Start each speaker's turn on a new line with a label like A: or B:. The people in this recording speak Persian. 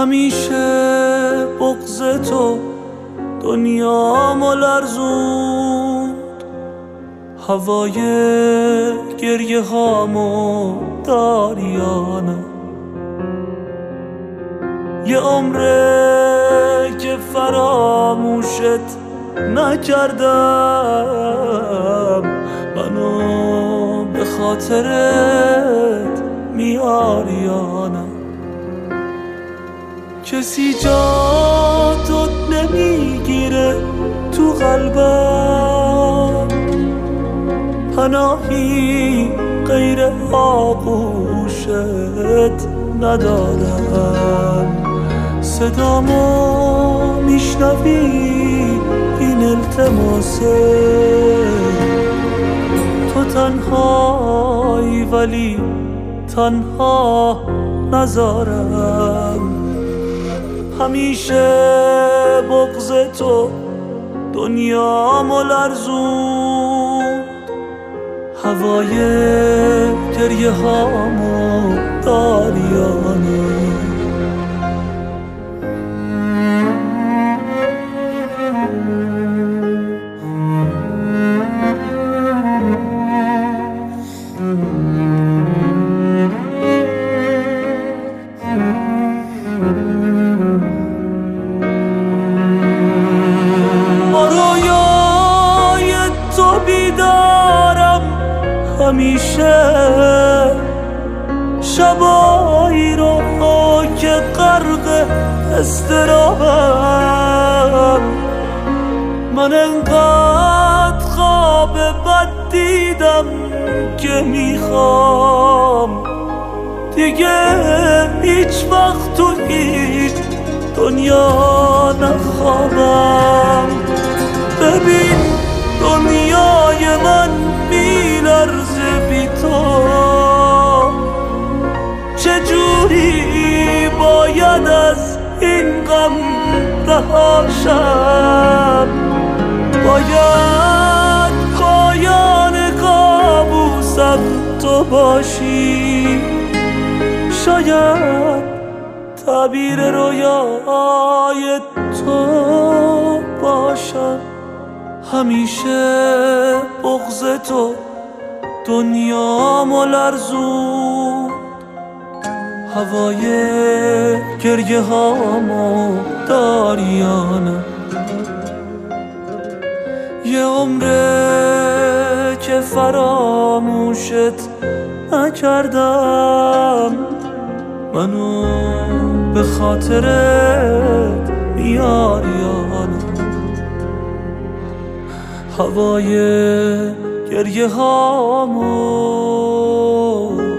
A: همیشه بغض تو دنیامو لرزوند، هوای گریه هامو داریانه. یه عمره که فراموشت نکردم، منو به خاطرت میاریانه. کسی جا تو نمیگیره تو قلبم، پناهی غیر آغوشت ندارم. صدامو میشنوی این التماسه، تو تنهایی ولی تنها نذارم. همیشه بغض تو دنیامو لرزوند، هوای گریه هامو داریانه. همیشه شبایی رو که غرق اضطرابم، من انقدر خواب بد دیدم که میخوام دیگه هیچ وقت تو هیچ دنیا نخوابم. ببین دنیای من میلرزه بی تو، چجوری باید از این غم رهاشم؟ باید پایان کابوسم تو باشی، شاید تعبیر رویای تو باشم. همیشه بغض تو دنیامو لرزوند، هوای گریه هامو داریانه. یه عمره که فراموشت نکردم، منو به خاطرت میاریانه. هوای گریه هامو